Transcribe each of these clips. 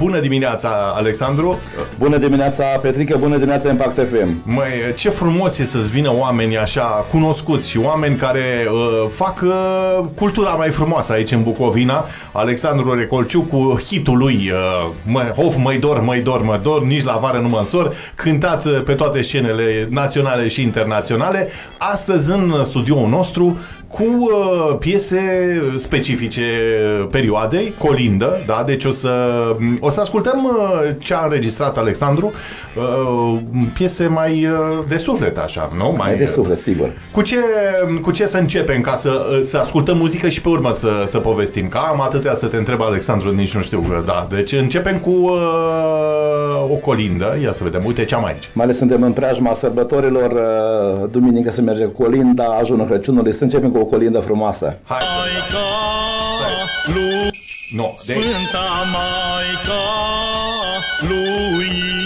Bună dimineața, Alexandru! Bună dimineața, Petrică, bună dimineața, Impact FM! Măi, ce frumos e să-ți vină oameni așa cunoscuți și oameni care fac cultura mai frumoasă aici în Bucovina. Alexandru Recolciu cu hitul lui Of, măi dor, nici la vară nu mă însor, cântat pe toate scenele naționale și internaționale. Astăzi în studioul nostru cu piese specifice perioadei, colindă, da? Deci o să ascultăm ce a înregistrat Alexandru, piese mai de suflet, așa, nu? Mai de suflet, sigur. Cu ce să începem ca să ascultăm muzică și pe urmă să povestim? Că am atâtea să te întreb, Alexandru, nici nu știu, da. Deci începem cu o colindă, ia să vedem, uite ce am aici. Mai ales suntem în preajma sărbătorilor, duminică se merge cu colinda, ajunul Crăciunului, să începem cu o colindă frumoasă. Hai Sfânta Maica lui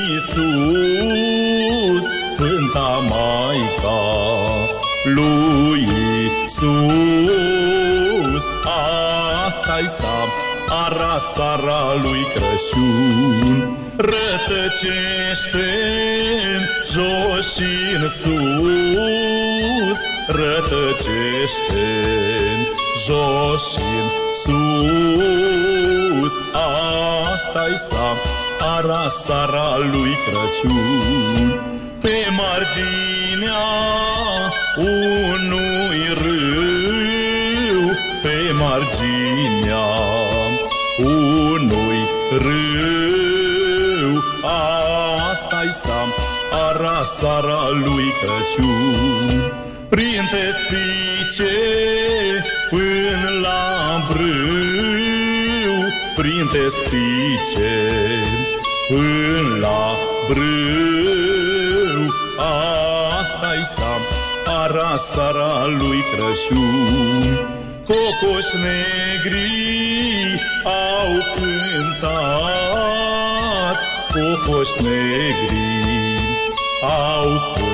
Iisus, Sfânta Maica lui Iisus, asta-i sara lui Crăciun. Rătăcește jos și-n sus, rătăcește jos și-n sus, asta-i sara lui Crăciun. Pe marginea unui râu, pe marginea unui râu, asta-i sara lui Crăciun. Printre spice până la brâu, printre spice până la brâu, asta-i sara lui Crăciun. Cocoși negri au cântat, cocoși negri au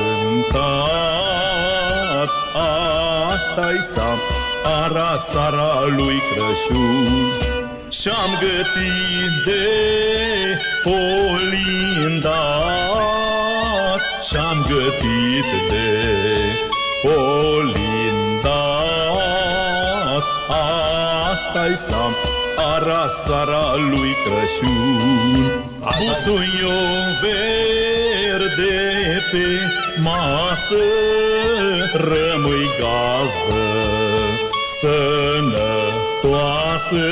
cântat, asta-i sara lui Crăciun. Și-am gătit de colindat, și-am gătit de colindat, asta-i sara lui Crăciun. Busuiul verde pe masă, rămâi gazdă sănătoasă,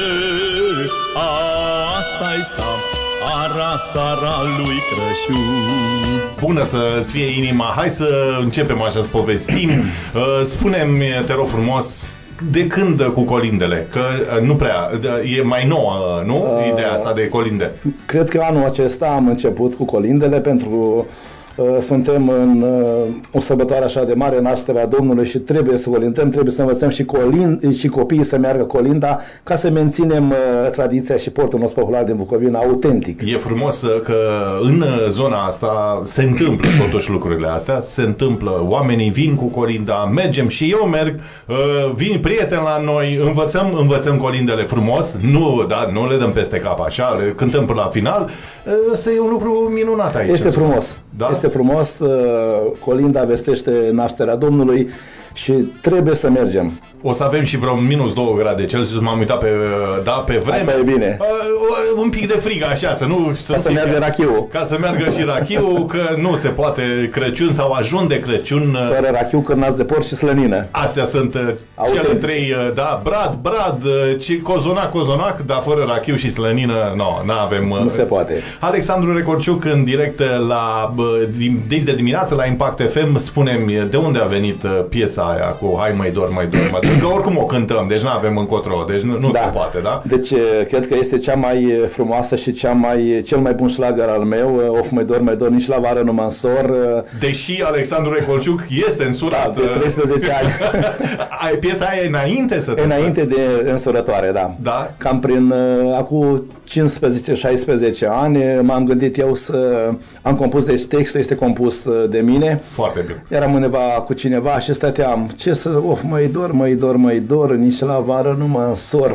asta-i sara lui Crăciun. Bună să-ți fie inima. Hai să începem așa să povestim. Spune-mi, te rog frumos, de când cu colindele? Că nu prea, e mai nouă, nu? Ideea asta de colinde. Cred că anul acesta am început cu colindele pentru suntem în o sărbătoare așa de mare, nașterea Domnului, și trebuie să colindăm, trebuie să învățăm și copiii să meargă colinda ca să menținem tradiția și portul nostru popular din Bucovina autentic. E frumos că în zona asta se întâmplă totuși lucrurile astea, se întâmplă, oamenii vin cu colinda, mergem și eu merg, vin prieteni la noi, învățăm colindele frumos, nu le dăm peste cap așa, le cântăm până la final. Ăsta e un lucru minunat aici. Este frumos. Da? Este frumos, colinda vestește nașterea Domnului și trebuie să mergem. O să avem și vreo minus 2 grade Celsius, m-am uitat pe vreme. Asta e bine. Un pic de frig așa, ca să meargă rachiul. Ca să meargă și rachiul, că nu se poate Crăciun sau ajun de Crăciun. Fără rachiu, cârnați de porc și slănină. Astea sunt cele trei, da, brad, cozonac, dar fără rachiu și slănină, n-avem. Nu se poate. Alexandru Recolciuc în direct de dimineață la Impact FM. Spune-mi, de unde a venit piesa aia cu Hai măi dor, că oricum o cântăm, deci n-avem încotro, deci nu se poate, da? Deci cred că este cea mai frumoasă și cel mai bun șlagăr al meu, Of măi dor, nici la vară nu mă însor. Deși Alexandru Recolciuc este însurat. Da, de 13 ani. Piesa aia e înainte să te... Înainte de însurătoare, da. Da? Cam prin acum 15-16 ani m-am gândit eu am compus, deci textul este compus de mine. Foarte bine. Eram undeva cu cineva și stăteam, of măi dor, nici la vară nu mă însor.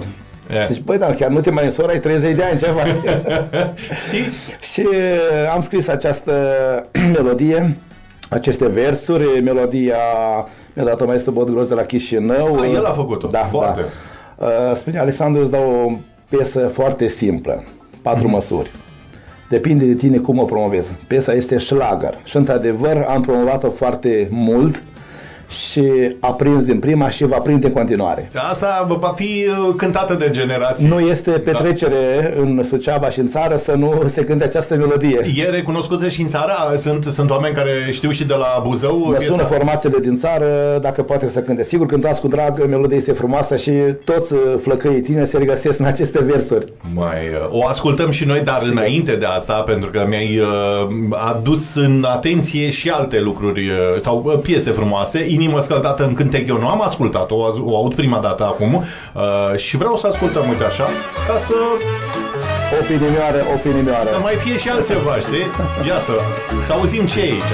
Deci, băi, dar chiar nu te mai însori, ai 30 de ani, ce faci? Și am scris această melodie, aceste versuri, melodia mi-a dat-o maestru Bodgros de la Chișinău. El a făcut-o, foarte. Spune Alexandru, îți dau o piesă foarte simplă, 4 măsuri. Depinde de tine cum o promovezi. Piesa este șlagăr și într-adevăr am promovat-o foarte mult și a prins din prima și va prinde în continuare. Asta va fi cântată de generații. Nu este petrecere în Suceava și în țară să nu se cânte această melodie. E recunoscută și în țară? Sunt oameni care știu și de la Buzău? Mă sună formațiile din țară, dacă poate să cânte. Sigur, cântați cu drag, melodia este frumoasă și toți flăcăii tine se regăsesc în aceste versuri. O ascultăm și noi, dar sigur, înainte de asta, pentru că mi-ai adus în atenție și alte lucruri sau piese frumoase. Inimă scăldată în cântec, eu nu am ascultat-o, o aud prima dată acum și vreau să ascultăm, uite așa, ca să... O finimioară. Să mai fie și altceva, știi? Ia să auzim ce e aici.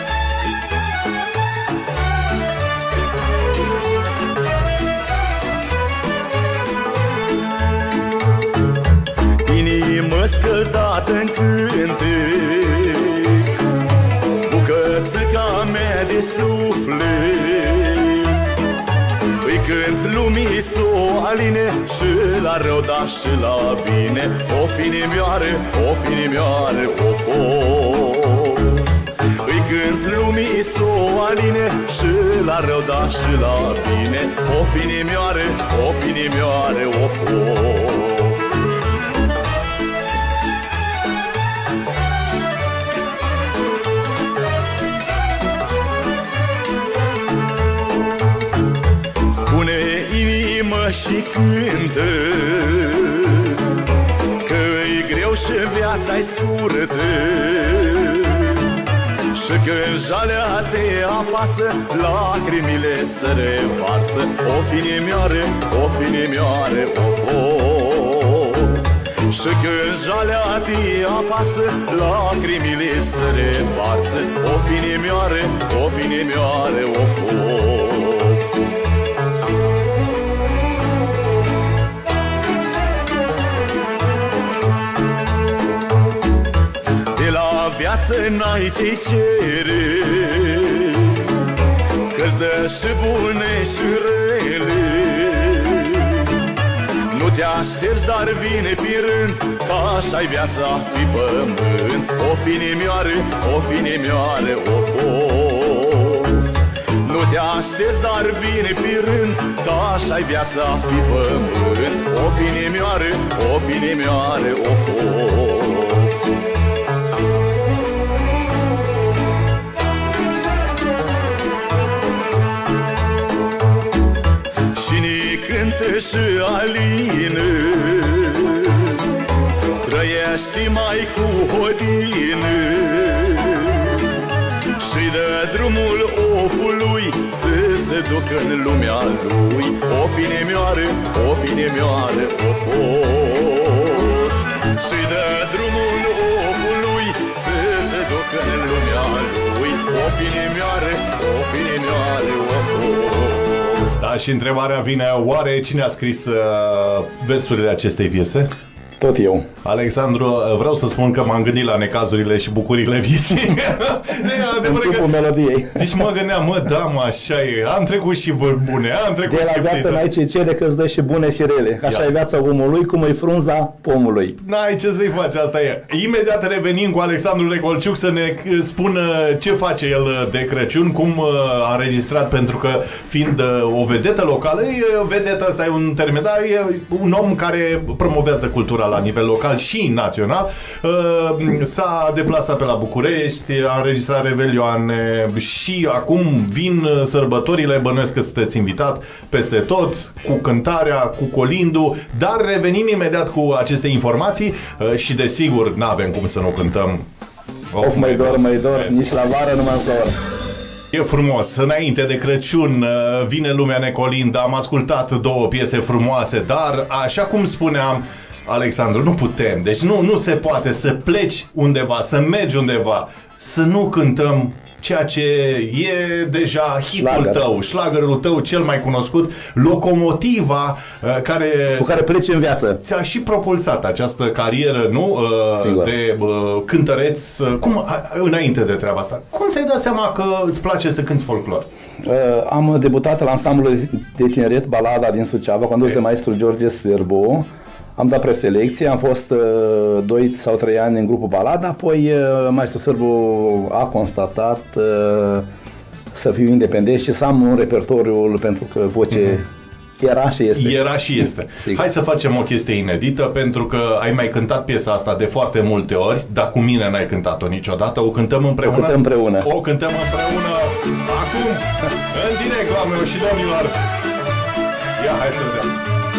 Inimă scăldată în cântec, bucățica mea de suflet, îi cânți lumii s-o aline și la rău, da și la bine. O finimioare, of, of. Îi cânți lumii s-o aline și la rău, da și la bine. O finimioare, of, of. Spune inimă și cântă că-i greu și viața-i scurtă și când jalea te apasă, lacrimile se revarsă. O finimioare, of, of. Și când jalea te apasă, lacrimile se revarsă. O finimioare, of, of. Viață n-ai ce-i cere, că-ți dă și bune și rele. Nu te aștepți, dar vine pe rând, că așa-i viața pe pământ. O finimioare, of, of. Nu te aștepți, dar vine pe rând, că așa-i viața pe pământ. O finimioare, of, of. Și alină, trăiește mai cu hodină și dă drumul ofului să se ducă în lumea lui. O finimioare, of, of. Și dă drumul ofului să se ducă în lumea lui. O finimioare, of, of. Da, și întrebarea vine, oare cine a scris versurile acestei piese? Tot eu. Alexandru, vreau să spun că m-am gândit la necazurile și bucurile vieții. În timpul melodiei. Deci mă gândeam, așa e, am trecut și bune, am trecut de la și viață n-ai ce cere, că îți dă și bune și rele. Așa e viața omului, cum e frunza pomului. N-ai ce să-i faci, asta e. Imediat revenim cu Alexandru Recolciuc să ne spună ce face el de Crăciun, cum a înregistrat, pentru că fiind o vedetă locală, vedetă, ăsta e un termen, dar e un om care promovează cultura la nivel local și național. S-a deplasat pe la București, a înregistrat revelioane și acum vin sărbătorile, bănuiesc că sunteți invitat peste tot, cu cântarea, cu colindu, dar revenim imediat cu aceste informații și desigur n-avem cum să nu cântăm. Of, mai dor, nici la vară nu m-am săur. E frumos. Înainte de Crăciun vine lumea necolindă, am ascultat 2 piese frumoase, dar așa cum spuneam, Alexandru, nu putem, deci nu se poate să pleci undeva, să mergi undeva, să nu cântăm ceea ce e deja hitul Schlager. tău, șlagărul tău cel mai cunoscut, locomotiva cu care pleci în viață. ți-a și propulsat această carieră, nu? Sigur. De cântăreț. Cum, înainte de treaba asta, cum ți-ai dat seama că îți place să cânti folclor? Am debutat la ansamblul de tineret Balada din Suceava, condus de maestru George Sârbu. Am dat preselecție, am fost 2 sau 3 ani în grupul Balada, apoi maestru Sârbu a constatat să fiu independent și să am un repertoriu, pentru că voce era și este. Era și este. Hai să facem o chestie inedită, pentru că ai mai cântat piesa asta de foarte multe ori, dar cu mine n-ai cântat-o niciodată. O cântăm împreună? O cântăm împreună. O cântăm împreună acum, în direct, doamnelor și domnilor. Ia, hai să vedem.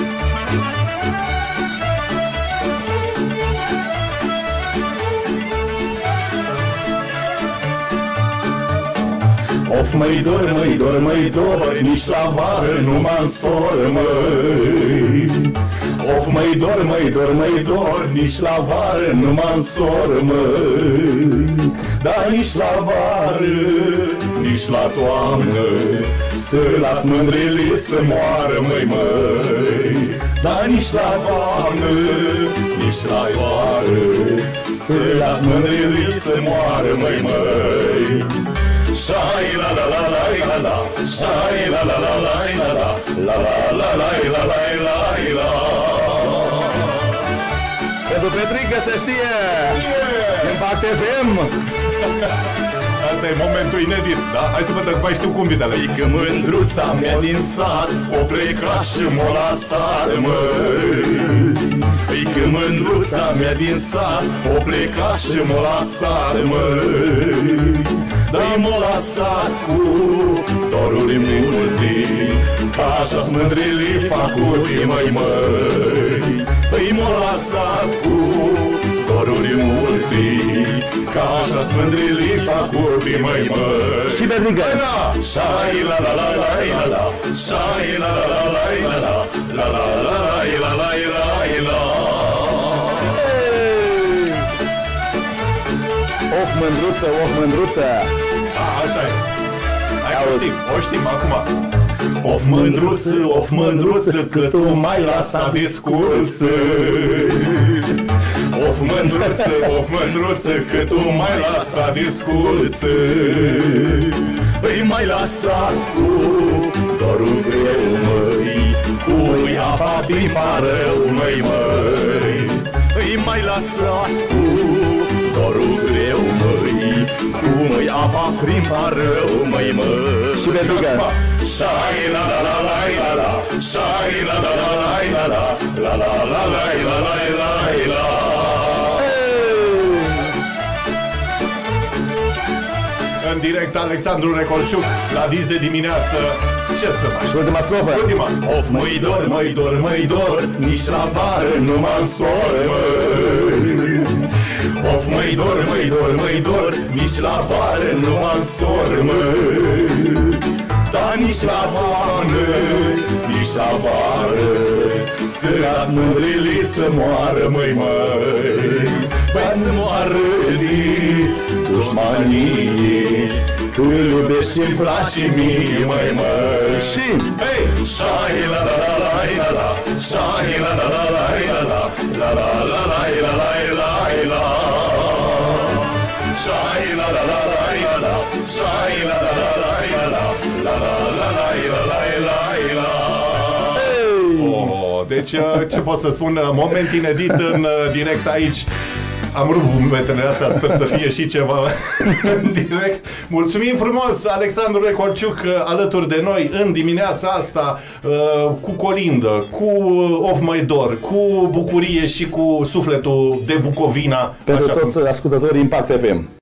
Of, măi dor, măi dor, măi dor, nici la vară nu mă însor, măi. Of, măi dor, măi dor, măi dor, nici la vară nu mă însor, măi. Dar nici la vară, nici la toamnă, să las mândrele să moară, măi, măi. Dar nici la toamnă, nici la iară, să las mândrele să moară, măi, măi. Shai la la la la la la, shai la la la la la la, la la la la la la la. Pentru Petrică se știe! Impact FM! Asta e momentul inedit, da? Hai să vedem, mai știu cum vitele. Pică mândruța mea din sat, o pleca și m-o lăsat, măi. Pică mândruța mea din sat, o pleca și m-o lăsat, măi. Dar m-o lăsat cu doruri multe, ca așa-s mândrele făcute, măi, măi. Păi m-o lăsat cu doruri multe, ca așa-s mândrele făcute, măi, măi. Și Petrică! Shai la la la la la la, shai la la la la la la, la la la la la la la. Of, mândruță, of, mândruță! Așa e. Hai, Auzi. o știm acum. Of mândruță, că tu mai lăsat de scurță. Of mândruță, că tu mai lăsat de scurță. Păi mai lăsat cu dorul greu, măi, cu apa din parău, măi, măi. Păi mai lăsat cu dorul greu, măi, cu apa prin parău, măi, măi. Și Petrică! Shai la la la la la la, shai la la la la la la, la la la la la la la. În direct, Alexandru Recolciuc, la dis de dimineață. Ce să faci? Și ultima strofă! Ultima. Of, măi dor, măi dor, măi dor, nici la vară nu mă însor, măi. Of, măi dor, măi dor, măi dor, nici la vară nu mă însor, măi. Dar nici la toamnă, nici la vară, să las mândrele să moară, măi, măi. Păi să moară din dușmanii, tu iubești și-mi place mie, măi, măi. Și... Hey! Shai la la la la la la, shai la la la la la la, la la la la la la la. Shai la la la la la, shai la la la la la, la la la la la. Oh, deci, ce pot să spun, moment inedit în direct aici. Am rupt vumetele astea, sper să fie și ceva în direct. Mulțumim frumos, Alexandru Recolciuc, alături de noi în dimineața asta, cu colindă, cu of mai dor, cu bucurie și cu sufletul de Bucovina. Pentru așa toți ascultătorii Impact FM.